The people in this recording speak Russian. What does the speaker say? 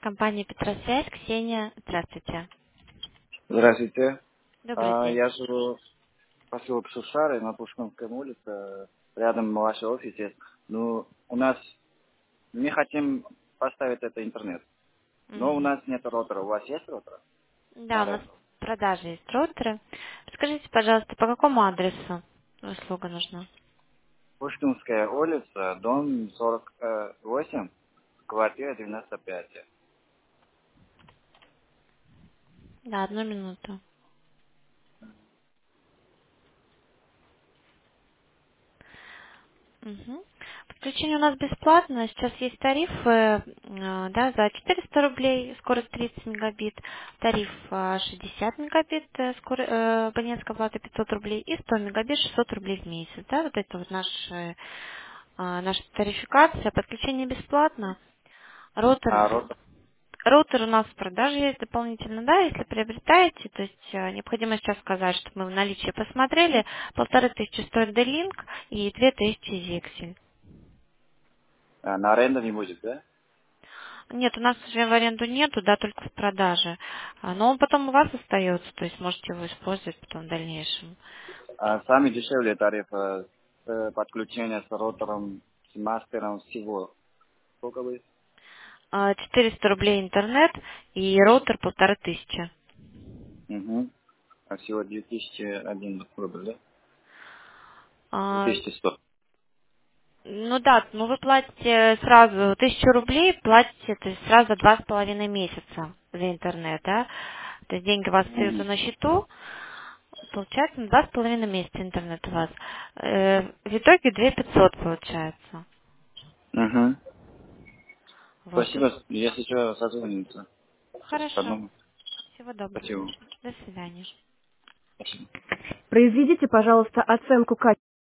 Компания «Петросвязь», Ксения, здравствуйте. Здравствуйте. Добрый день. Я живу в поселке Шушары на Пушкинской улице, рядом ваш офис есть. Ну, у нас, мы хотим поставить это интернет, но у Мгм. нас нет роутера. У вас есть роутер на Да, у нас аренду? в продаже есть роутеры. Скажите, пожалуйста, по какому адресу услуга нужна? Пушкинская улица, дом 48, квартира 95. Да, одну минуту. Мгм. Подключение у нас бесплатно. Сейчас есть тарифы, да, за 400 рублей, скорость 30 мегабит, тариф 60 мегабит, абонентская плата 500 рублей и 100 мегабит 600 рублей в месяц. Да, вот это вот наша тарификация. Подключение бесплатно. А Роутер, роутер? роутер у нас в продаже есть дополнительно, да, если приобретаете, то есть необходимо сейчас сказать, что мы в наличии посмотрели, 1500 стоит D-Link и 2000 Zexel. На аренду не будет, да? Нет, у нас уже в аренду нету, да, только в продаже. Но он потом у вас остается, то есть можете его использовать потом в дальнейшем. Сами дешевле тариф подключения с роутером, с мастером всего. Сколько будет? 400 рублей интернет и роутер 1500. Угу. А всего 2001 рубль, да? А, 2100. Ну да, ну вы платите сразу 1000 рублей, платите то есть сразу 2,5 месяца за интернет, да? То есть деньги у вас остаются Угу. на счету, получается на 2,5 месяца интернет у вас. В итоге 2500 получается. Угу. Вот. Спасибо. Если что, созвонимся. По Хорошо. одному. Всего доброго. Спасибо. До свидания. Спасибо. Произведите, пожалуйста, оценку качества.